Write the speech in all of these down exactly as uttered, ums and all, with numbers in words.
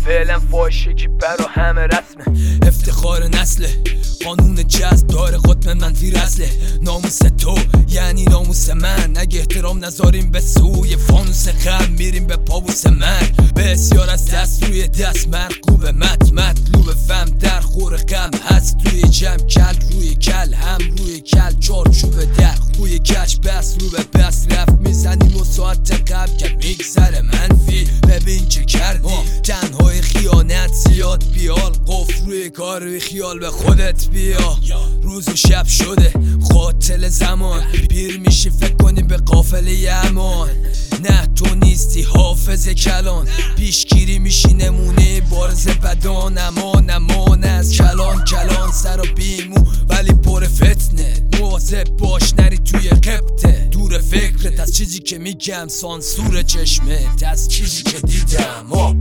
فعلا فاشه که برا همه رسمه. افتخار نسله، قانون جذب داره ختم منفی رسله. ناموس تو یعنی ناموس من، اگه احترام نذاریم به سوی فانوس غم میریم به پاووس مرگ. بسیار از دست روی دست مرقوب مت مطلوب فهم در خور غم هست توی جمع کل روی کل هم روی کل چارچوب در خوی کش بس رو به بس رفت میزنیم و ساعت قبل که میگذره منفی. ببین چه کردی تنهای خیانت زیاد بیال قفل روی کار روی خیال به خودت بیا. روز و شب شده قاتل زمان، پیر میشی فکر کنی به قافله امان. نه تو نیستی حافظ کلان، پیشگیری میشی نمونه بارز بدان. امان امان از کلان کلان سر و بیمو ولی پر فتنه. مواظب باش نری توی قبطه، دور فکرت از چیزی که میگم، سانسور چشمت از چیزی که دیدم. آه.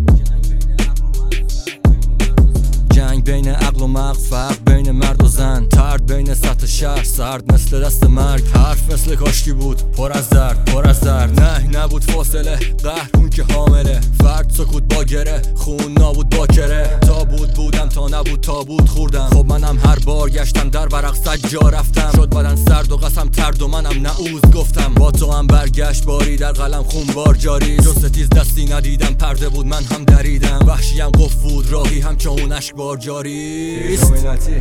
جنگ بین عقل و مغز، فرق بین مرد و زن، ترد بین سطح شهر، سرد مثل دست مرگ. حرف مثل کاشکی بود پر از درد پر از درد، نه نبود فاصله قهر اون که حامله. فرد سکوت با گره، خون نابود با کره. تا بود بودم تا نبود تا بود خوردم. خب منم هر بار گشتم در ورق سجا رفتم، شد بدن سرد و قسم ترد و منم نعوذ گفتم. با تو هم برگشت باری در قلم خون بار جاری. جز ستیز دستی ندیدم، پرده بود من هم دریدم. وحشیم قفل بود راهی هم که اون اشک بار جاری است.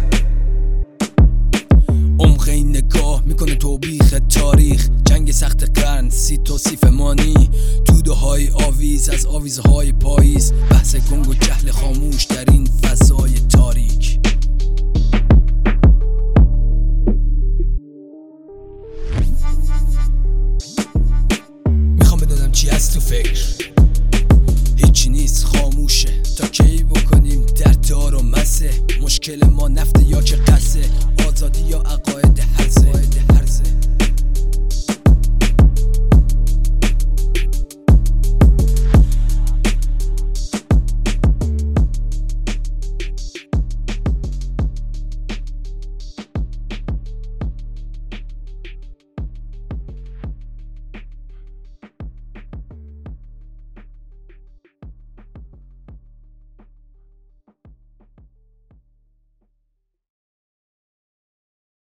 عمق این نگاه میکنه توبیخ تاریخ، جنگ سخت قرن سی توصیف مانی. توده های آویز از آویزهای پاییز، بحث گنگ و جهل خاموش در این فضای تاریک. میخوام بدونم چی هست تو فکر،